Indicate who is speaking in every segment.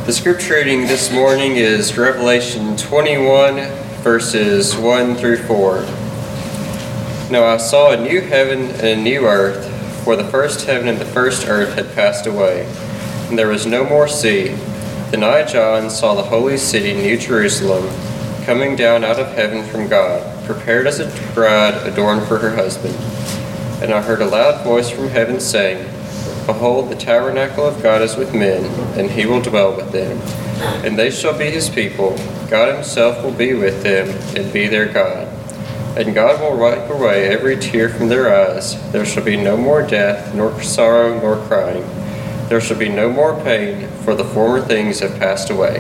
Speaker 1: The scripture reading this morning is Revelation 21, verses 1 through 4. Now I saw a new heaven and a new earth, for the first heaven and the first earth had passed away, and there was no more sea. Then I, John, saw the holy city, New Jerusalem, coming down out of heaven from God, prepared as a bride adorned for her husband. And I heard a loud voice from heaven saying, Behold, the tabernacle of God is with men, and he will dwell with them. And they shall be his people. God himself will be with them, and be their God. And God will wipe away every tear from their eyes. There shall be no more death, nor sorrow, nor crying. There shall be no more pain, for the former things have passed away.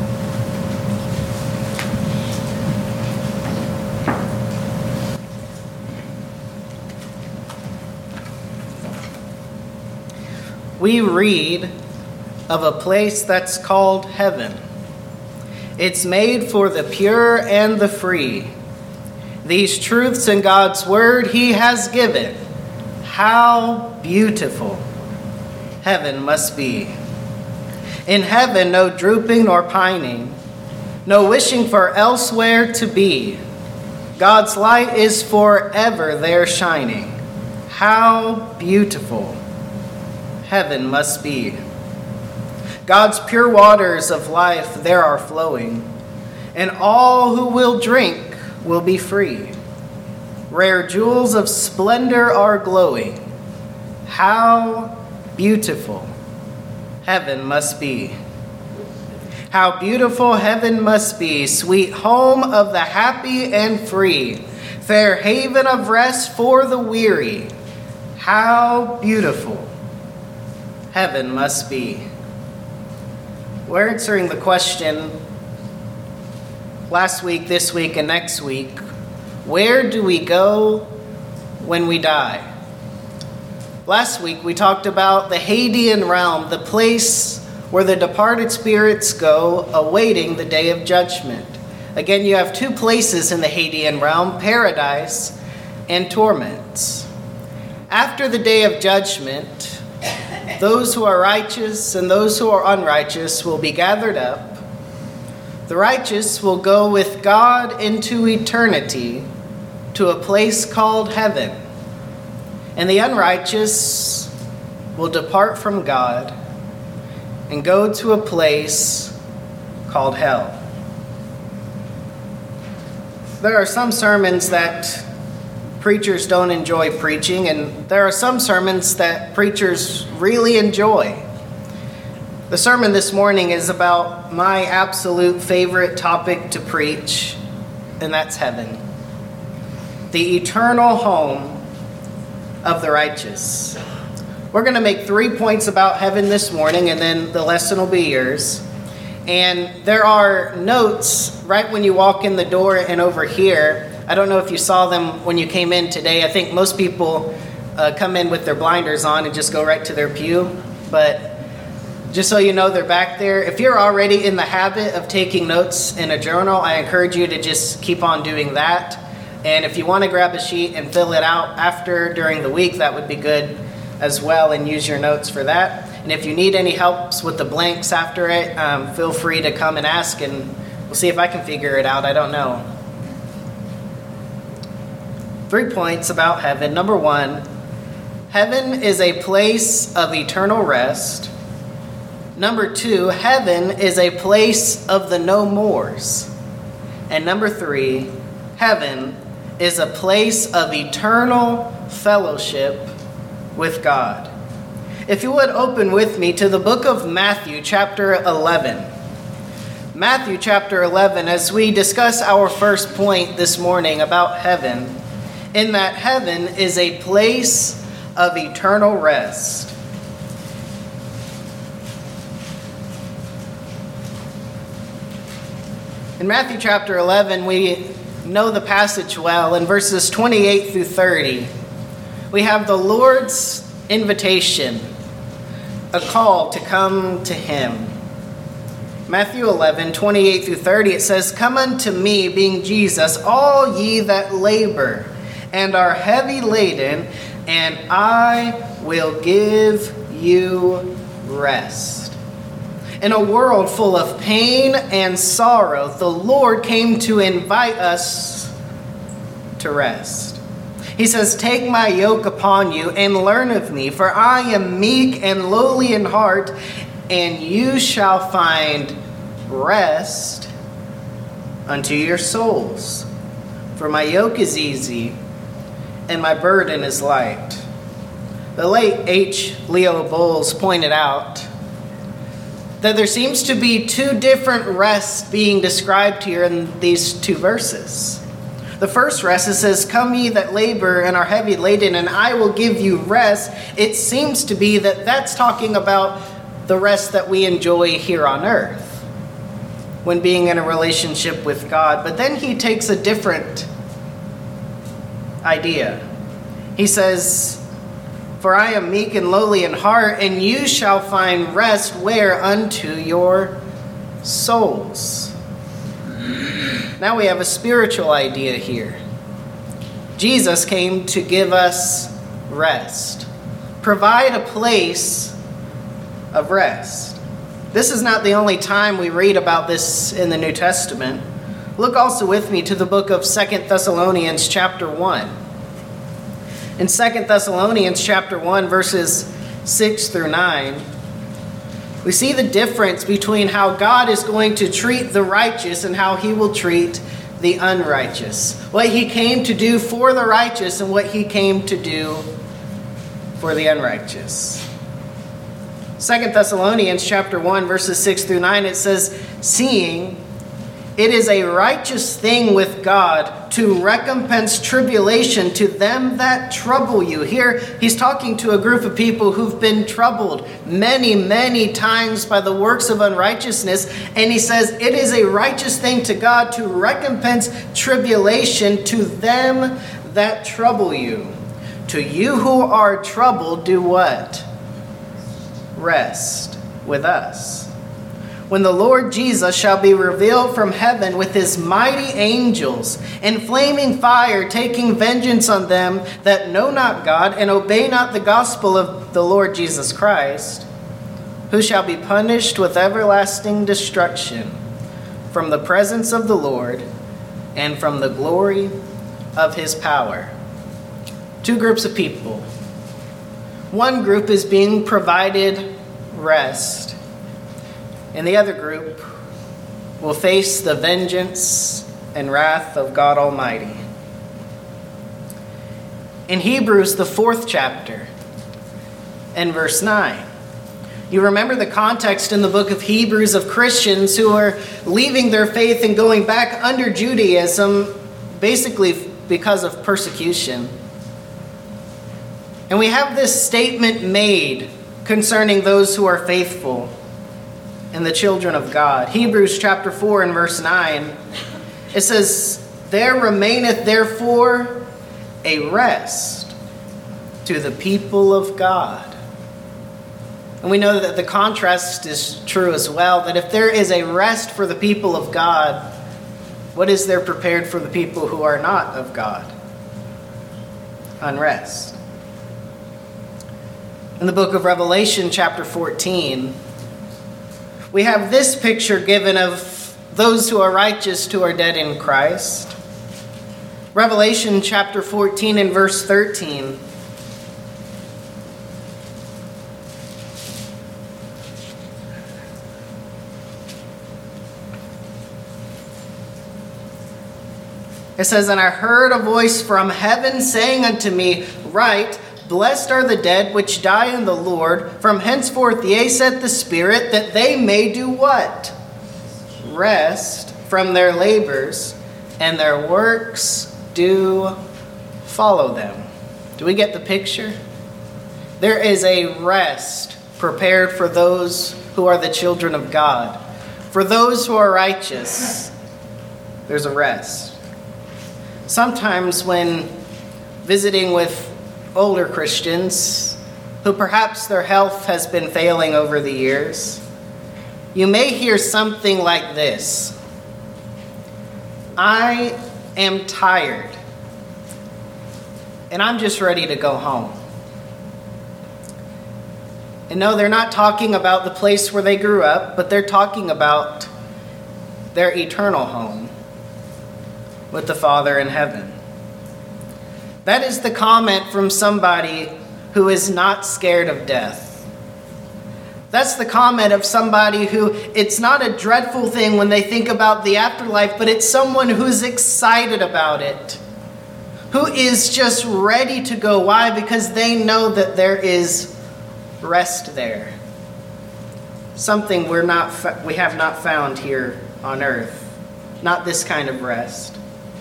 Speaker 2: We read of a place that's called heaven. It's made for the pure and the free. These truths in God's word he has given. How beautiful heaven must be. In heaven, no drooping nor pining, no wishing for elsewhere to be. God's light is forever there shining. How beautiful heaven must be. God's pure waters of life there are flowing, and all who will drink will be free. Rare jewels of splendor are glowing. How beautiful heaven must be. How beautiful heaven must be, sweet home of the happy and free, fair haven of rest for the weary. How beautiful heaven must be. We're answering the question last week, this week, and next week. Where do we go when we die? Last week we talked about the Hadean realm, the place where the departed spirits go awaiting the day of judgment. Again, you have two places in the Hadean realm, paradise and torments. After the day of judgment, those who are righteous and those who are unrighteous will be gathered up. The righteous will go with God into eternity to a place called heaven. And the unrighteous will depart from God and go to a place called hell. There are some sermons that preachers don't enjoy preaching, and there are some sermons that preachers really enjoy. The sermon this morning is about my absolute favorite topic to preach, and that's heaven. The eternal home of the righteous. We're going to make 3 points about heaven this morning, and then the lesson will be yours. And there are notes right when you walk in the door and over here. I don't know if you saw them when you came in today. I think most people come in with their blinders on and just go right to their pew. But just so you know, they're back there. If you're already in the habit of taking notes in a journal, I encourage you to just keep on doing that. And if you want to grab a sheet and fill it out during the week, that would be good as well, and use your notes for that. And if you need any helps with the blanks after it, feel free to come and ask, and we'll see if I can figure it out. I don't know. 3 points about heaven. Number 1, heaven is a place of eternal rest. Number 2, heaven is a place of the no mores. And number 3, heaven is a place of eternal fellowship with God. If you would open with me to the book of Matthew, chapter 11. Matthew, chapter 11, as we discuss our first point this morning about heaven, in that heaven is a place of eternal rest. In Matthew chapter 11, we know the passage well. In verses 28 through 30, we have the Lord's invitation, a call to come to him. Matthew 11, 28 through 30, it says, Come unto me, being Jesus, all ye that labor and are heavy laden, and I will give you rest. In a world full of pain and sorrow, the Lord came to invite us to rest. He says, "Take my yoke upon you and learn of me, for I am meek and lowly in heart, and you shall find rest unto your souls. For my yoke is easy and my burden is light." The late H. Leo Bowles pointed out that there seems to be two different rests being described here in these two verses. The first rest, it says, "Come ye that labor and are heavy laden, and I will give you rest." It seems to be that that's talking about the rest that we enjoy here on earth when being in a relationship with God. But then he takes a different idea. He says, "For I am meek and lowly in heart, and you shall find rest where unto your souls." Now we have a spiritual idea here. Jesus came to give us rest, provide a place of rest. This is not the only time we read about this in the New Testament. Look also with me to the book of 2 Thessalonians chapter 1. In 2 Thessalonians chapter 1, verses 6 through 9, we see the difference between how God is going to treat the righteous and how he will treat the unrighteous. What he came to do for the righteous and what he came to do for the unrighteous. 2 Thessalonians chapter 1, verses 6 through 9, it says, "Seeing it is a righteous thing with God to recompense tribulation to them that trouble you." Here, he's talking to a group of people who've been troubled many, many times by the works of unrighteousness. And he says, it is a righteous thing to God to recompense tribulation to them that trouble you. To you who are troubled, do what? Rest with us. When the Lord Jesus shall be revealed from heaven with his mighty angels in flaming fire, taking vengeance on them that know not God and obey not the gospel of the Lord Jesus Christ, who shall be punished with everlasting destruction from the presence of the Lord and from the glory of his power. Two groups of people. One group is being provided rest, and the other group will face the vengeance and wrath of God Almighty. In Hebrews, the 4th chapter, and verse 9, you remember the context in the book of Hebrews of Christians who are leaving their faith and going back under Judaism, basically because of persecution. And we have this statement made concerning those who are faithful and the children of God. Hebrews chapter 4 and verse 9, it says, "There remaineth therefore a rest to the people of God." And we know that the contrast is true as well, that if there is a rest for the people of God, what is there prepared for the people who are not of God? Unrest. In the book of Revelation chapter 14, we have this picture given of those who are righteous, who are dead in Christ. Revelation chapter 14 and verse 13. It says, "And I heard a voice from heaven saying unto me, Write, Blessed are the dead which die in the Lord. From henceforth yea, saith the Spirit, that they may do what? Rest from their labors, and their works do follow them." Do we get the picture? There is a rest prepared for those who are the children of God. For those who are righteous, there's a rest. Sometimes when visiting with older Christians who perhaps their health has been failing over the years, you may hear something like this: "I am tired, and I'm just ready to go home." And no, they're not talking about the place where they grew up, but they're talking about their eternal home with the Father in heaven. That is the comment from somebody who is not scared of death. That's the comment of somebody who, it's not a dreadful thing when they think about the afterlife, but it's someone who's excited about it, who is just ready to go. Why? Because they know that there is rest there. Something we have not found here on earth. Not this kind of rest.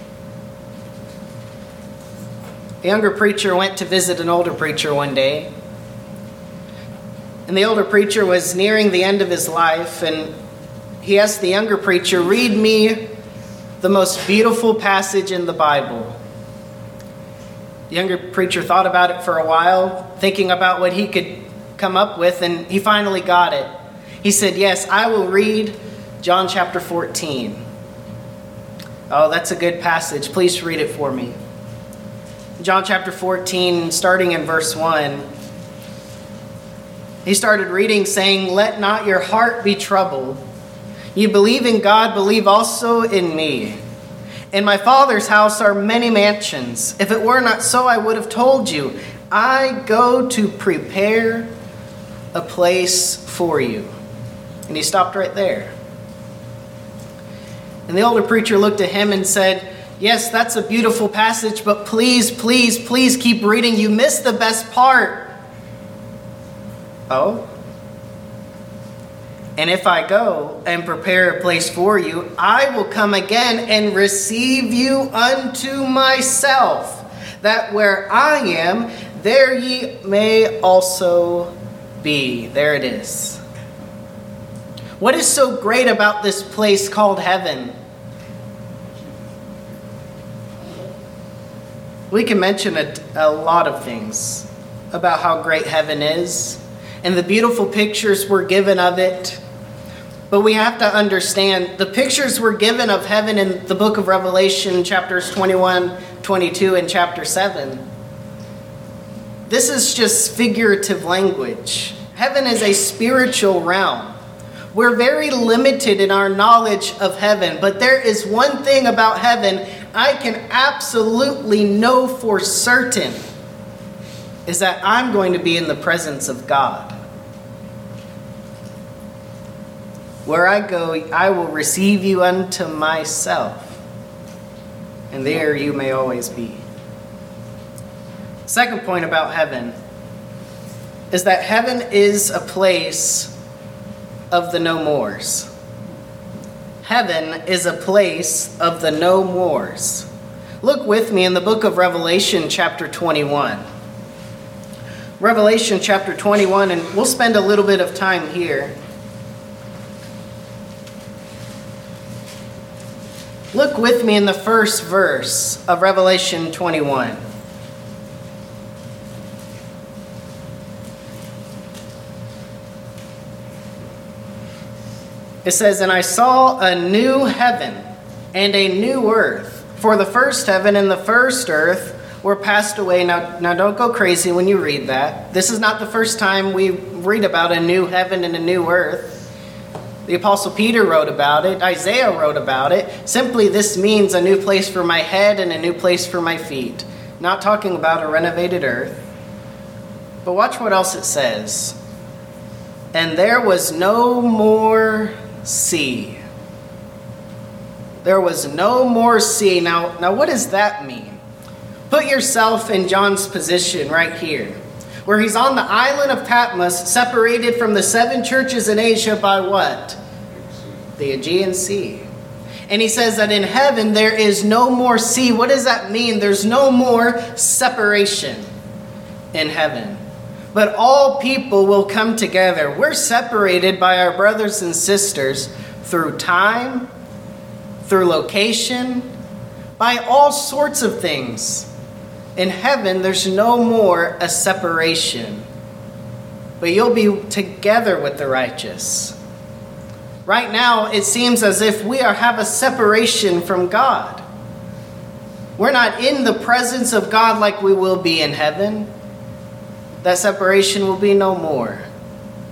Speaker 2: A younger preacher went to visit an older preacher one day. And the older preacher was nearing the end of his life, and he asked the younger preacher, "Read me the most beautiful passage in the Bible." The younger preacher thought about it for a while, thinking about what he could come up with, and he finally got it. He said, "Yes, I will read John chapter 14. "Oh, that's a good passage. Please read it for me." John chapter 14, starting in verse 1. He started reading, saying, "Let not your heart be troubled. You believe in God, believe also in me. In my Father's house are many mansions. If it were not so, I would have told you. I go to prepare a place for you." And he stopped right there. And the older preacher looked at him and said, "Yes, that's a beautiful passage, but please, please, please keep reading. You missed the best part." "Oh? And if I go and prepare a place for you, I will come again and receive you unto myself, that where I am, there ye may also be." There it is. What is so great about this place called heaven? We can mention a lot of things about how great heaven is, and the beautiful pictures were given of it. But we have to understand, the pictures were given of heaven in the book of Revelation, chapters 21, 22, and chapter 7. This is just figurative language. Heaven is a spiritual realm. We're very limited in our knowledge of heaven, but there is one thing about heaven I can absolutely know for certain, is that I'm going to be in the presence of God. Where I go, I will receive you unto myself, and there you may always be. Second point about heaven is that heaven is a place of the no mores. Heaven is a place of the no mores. Look with me in the book of Revelation chapter 21. Revelation chapter 21, and we'll spend a little bit of time here. Look with me in the first verse of Revelation 21. It says, "And I saw a new heaven and a new earth. For the first heaven and the first earth were passed away." Now don't go crazy when you read that. This is not the first time we read about a new heaven and a new earth. The Apostle Peter wrote about it. Isaiah wrote about it. Simply, this means a new place for my head and a new place for my feet. Not talking about a renovated earth. But watch what else it says. "And there was no more sea." There was no more sea. Now what does that mean? Put yourself in John's position right here, where he's on the island of Patmos, separated from the 7 churches in Asia by what? The Aegean Sea. And he says that in heaven there is no more sea. What does that mean? There's no more separation in heaven. But all people will come together. We're separated by our brothers and sisters through time, through location, by all sorts of things. In heaven, there's no more a separation. But you'll be together with the righteous. Right now, it seems as if we have a separation from God. We're not in the presence of God like we will be in heaven. That separation will be no more.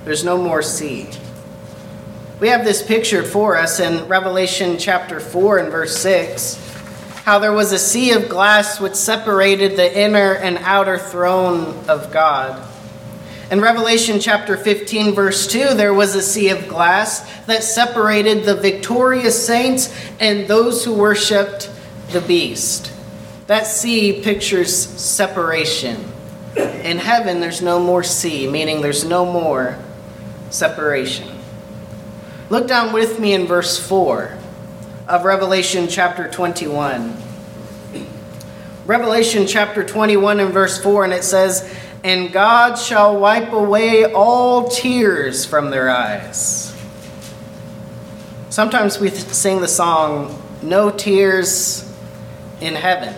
Speaker 2: There's no more sea. We have this pictured for us in Revelation chapter 4 and verse 6, how there was a sea of glass which separated the inner and outer throne of God. In Revelation chapter 15 verse 2, there was a sea of glass that separated the victorious saints and those who worshiped the beast. That sea pictures separation. In heaven, there's no more sea, meaning there's no more separation. Look down with me in verse 4 of Revelation chapter 21. Revelation chapter 21 and verse 4, and it says, "And God shall wipe away all tears from their eyes." Sometimes we sing the song, "No Tears in Heaven."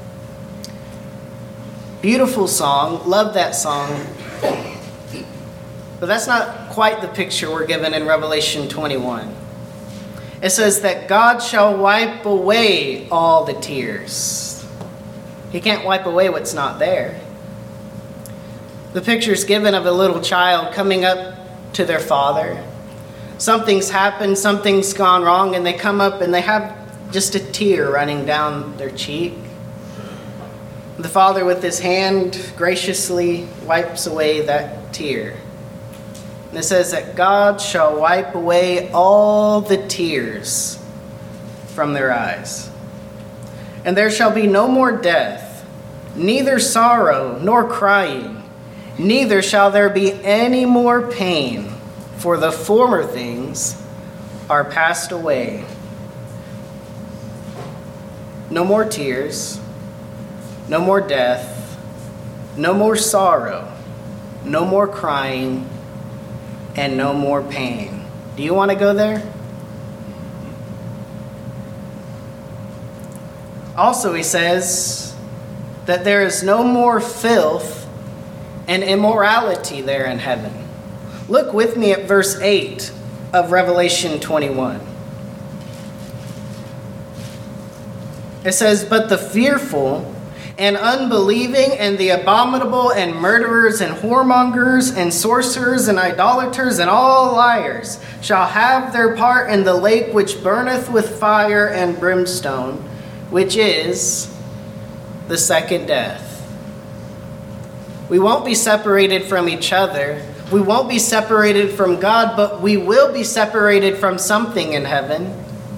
Speaker 2: Beautiful song, love that song. But that's not quite the picture we're given in Revelation 21. It says that God shall wipe away all the tears. He can't wipe away what's not there. The picture is given of a little child coming up to their father. Something's happened, something's gone wrong, and they come up and they have just a tear running down their cheek. The father with his hand graciously wipes away that tear. And it says that God shall wipe away all the tears from their eyes. And there shall be no more death, neither sorrow nor crying, neither shall there be any more pain, for the former things are passed away. No more tears, no more death, no more sorrow, no more crying, and no more pain. Do you want to go there? Also, he says that there is no more filth and immorality there in heaven. Look with me at verse 8 of Revelation 21. It says, "But the fearful and unbelieving and the abominable and murderers and whoremongers and sorcerers and idolaters and all liars shall have their part in the lake which burneth with fire and brimstone, which is the second death." We won't be separated from each other. We won't be separated from God, but we will be separated from something in heaven.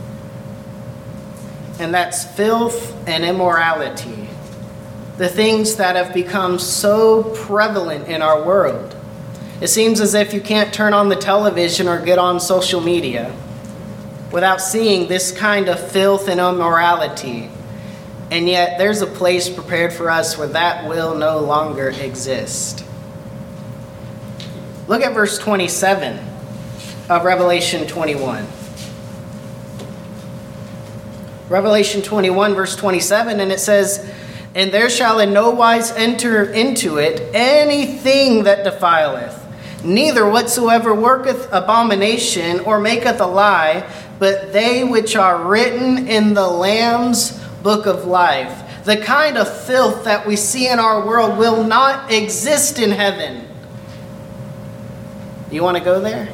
Speaker 2: And that's filth and immorality. The things that have become so prevalent in our world. It seems as if you can't turn on the television or get on social media without seeing this kind of filth and immorality. And yet there's a place prepared for us where that will no longer exist. Look at verse 27 of Revelation 21. Revelation 21 verse 27, and it says, "And there shall in no wise enter into it anything that defileth, neither whatsoever worketh abomination or maketh a lie, but they which are written in the Lamb's book of life." The kind of filth that we see in our world will not exist in heaven. You want to go there?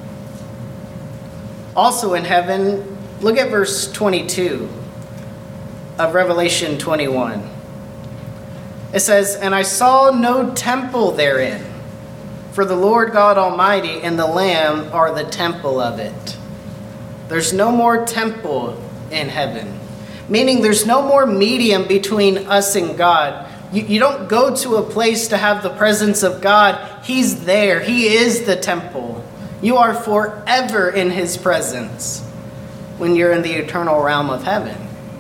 Speaker 2: Also in heaven, look at verse 22 of Revelation 21. It says, "And I saw no temple therein, for the Lord God Almighty and the Lamb are the temple of it." There's no more temple in heaven, meaning there's no more medium between us and God. You don't go to a place to have the presence of God. He's there. He is the temple. You are forever in his presence when you're in the eternal realm of heaven.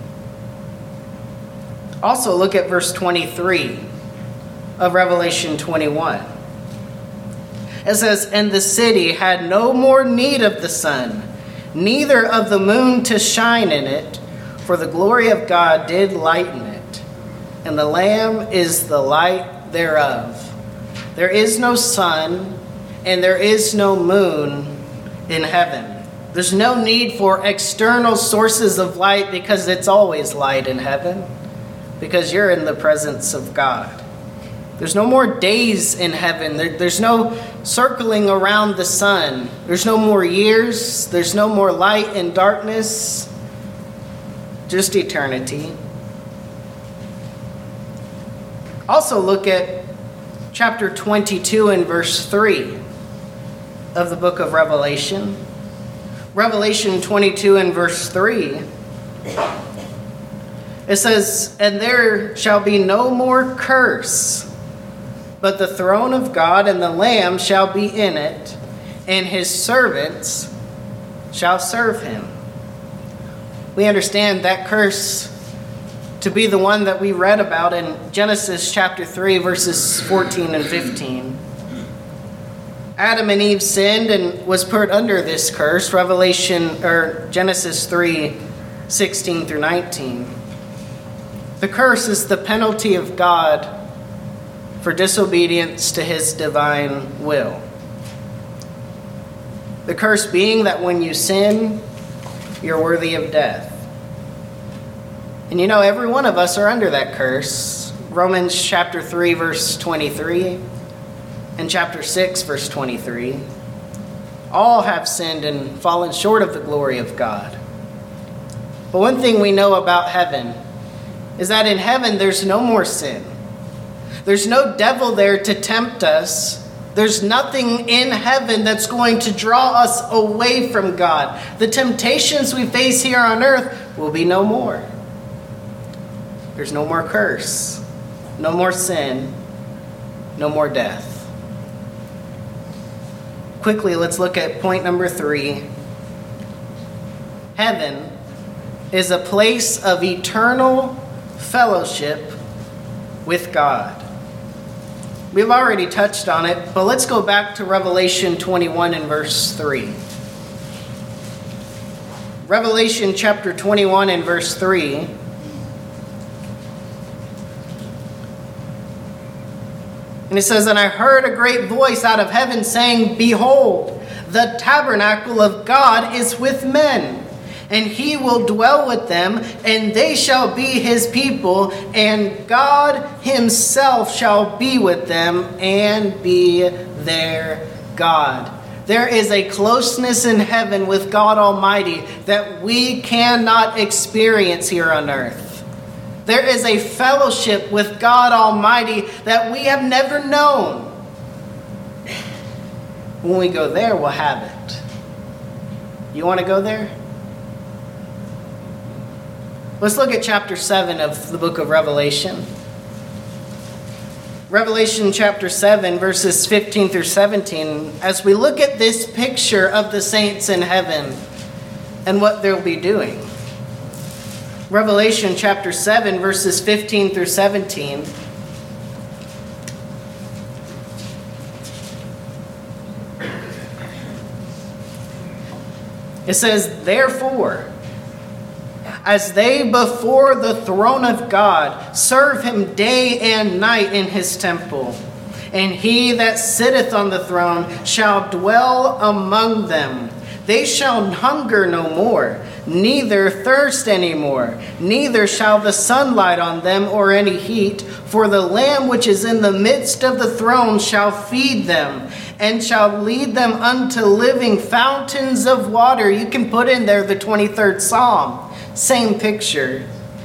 Speaker 2: Also, look at verse 23 of Revelation 21. It says, "And the city had no more need of the sun, neither of the moon to shine in it, for the glory of God did lighten it, and the Lamb is the light thereof." There is no sun, and there is no moon in heaven. There's no need for external sources of light because it's always light in heaven, because you're in the presence of God. There's no more days in heaven. There's no circling around the sun. There's no more years. There's no more light and darkness. Just eternity. Also look at chapter 22 and verse 3 of the book of Revelation. Revelation 22 and verse 3. It says, "And there shall be no more curse, but the throne of God and the Lamb shall be in it, and his servants shall serve him." We understand that curse to be the one that we read about in Genesis chapter 3, verses 14 and 15. Adam and Eve sinned and was put under this curse, Genesis 3, 16 through 19. The curse is the penalty of God for disobedience to his divine will. The curse being that when you sin, you're worthy of death. And you know, every one of us are under that curse. Romans chapter 3, verse 23, and chapter 6, verse 23. All have sinned and fallen short of the glory of God. But one thing we know about heaven is that in heaven there's no more sin. There's no devil there to tempt us. There's nothing in heaven that's going to draw us away from God. The temptations we face here on earth will be no more. There's no more curse, no more sin, no more death. Quickly, let's look at point number 3. Heaven is a place of eternal fellowship with God. We've already touched on it, but let's go back to Revelation 21 and verse 3. Revelation chapter 21 and verse 3. And it says, "And I heard a great voice out of heaven saying, Behold, the tabernacle of God is with men, and he will dwell with them, and they shall be his people, and God himself shall be with them and be their God." There is a closeness in heaven with God Almighty that we cannot experience here on earth. There is a fellowship with God Almighty that we have never known. When we go there, we'll have it. You want to go there? Let's look at chapter 7 of the book of Revelation. Revelation chapter 7, verses 15 through 17. As we look at this picture of the saints in heaven and what they'll be doing. Revelation chapter 7, verses 15 through 17. It says, "Therefore, as they before the throne of God serve him day and night in his temple, and he that sitteth on the throne shall dwell among them. They shall hunger no more, neither thirst any more, neither shall the sun light on them or any heat, for the Lamb which is in the midst of the throne shall feed them, and shall lead them unto living fountains of water." You can put in there the 23rd Psalm. Same picture.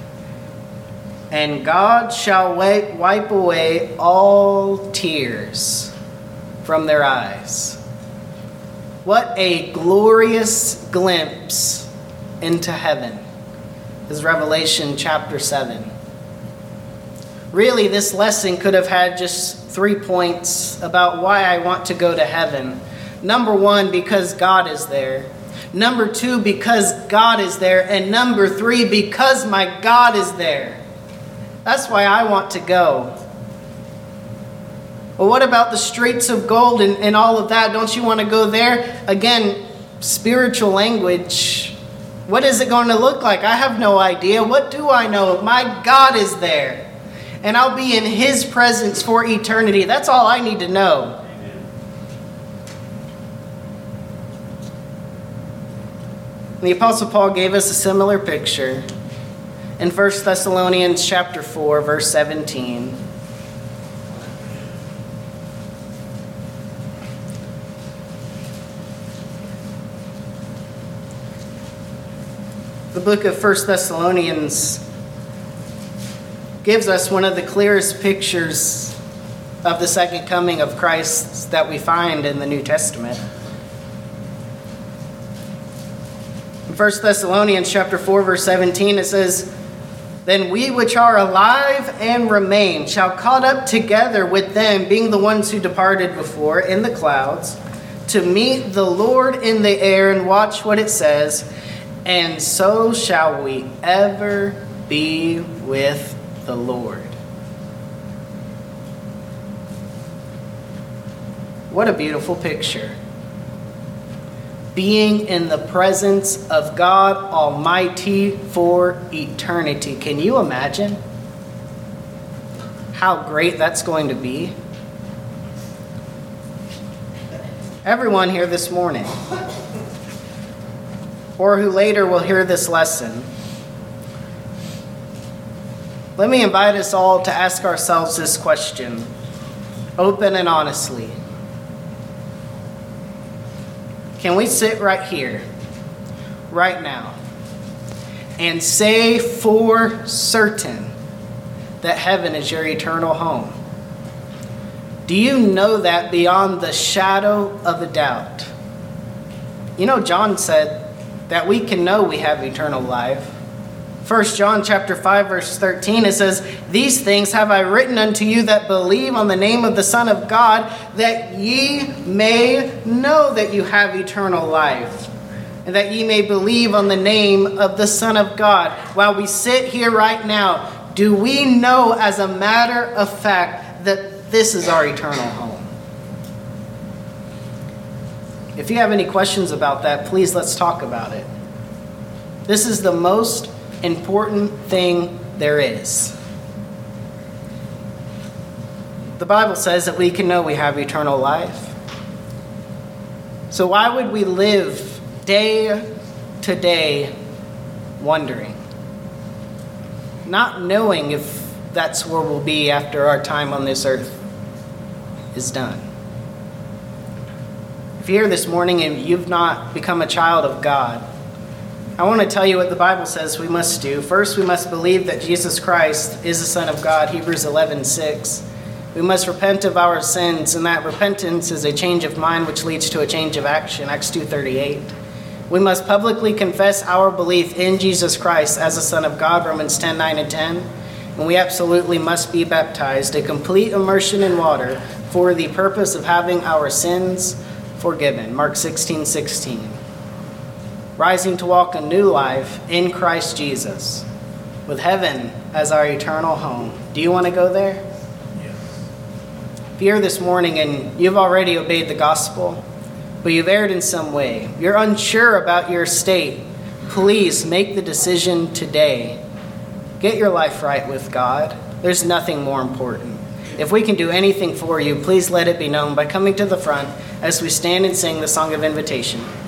Speaker 2: "And God shall wipe away all tears from their eyes." What a glorious glimpse into heaven is Revelation chapter 7. Really, this lesson could have had just 3 points about why I want to go to heaven. Number 1, because God is there. Number 2, because God is there. And number 3, because my God is there. That's why I want to go. Well, what about the streets of gold and all of that? Don't you want to go there? Again, spiritual language. What is it going to look like? I have no idea. What do I know? My God is there. And I'll be in his presence for eternity. That's all I need to know. The Apostle Paul gave us a similar picture in 1 Thessalonians chapter 4, verse 17. The book of 1 Thessalonians gives us one of the clearest pictures of the second coming of Christ that we find in the New Testament. In 1 Thessalonians chapter 4, verse 17, it says, "Then we which are alive and remain shall caught up together with them, being the ones who departed before in the clouds, to meet the Lord in the air," and watch what it says, "and so shall we ever be with the Lord." What a beautiful picture. Being in the presence of God Almighty for eternity. Can you imagine how great that's going to be? Everyone here this morning, or who later will hear this lesson, let me invite us all to ask ourselves this question, open and honestly. Can we sit right here, right now, and say for certain that heaven is your eternal home? Do you know that beyond the shadow of a doubt? You know, John said that we can know we have eternal life. 1 John chapter 5, verse 13, it says, "These things have I written unto you that believe on the name of the Son of God, that ye may know that you have eternal life, and that ye may believe on the name of the Son of God." While we sit here right now, do we know as a matter of fact that this is our eternal home? If you have any questions about that, please let's talk about it. This is the most important thing there is. The Bible says that we can know we have eternal life. So why would we live day to day wondering, not knowing if that's where we'll be after our time on this earth is done? If you're here this morning and you've not become a child of God, I want to tell you what the Bible says we must do. First, we must believe that Jesus Christ is the Son of God, Hebrews 11:6. We must repent of our sins, and that repentance is a change of mind which leads to a change of action, Acts 2:38. We must publicly confess our belief in Jesus Christ as the Son of God, Romans 10:9 and 10. And we absolutely must be baptized, a complete immersion in water, for the purpose of having our sins forgiven, Mark 16:16. Rising to walk a new life in Christ Jesus, with heaven as our eternal home. Do you want to go there? Yes. If you're here this morning and you've already obeyed the gospel, but you've erred in some way, you're unsure about your state, please make the decision today. Get your life right with God. There's nothing more important. If we can do anything for you, please let it be known by coming to the front as we stand and sing the song of invitation.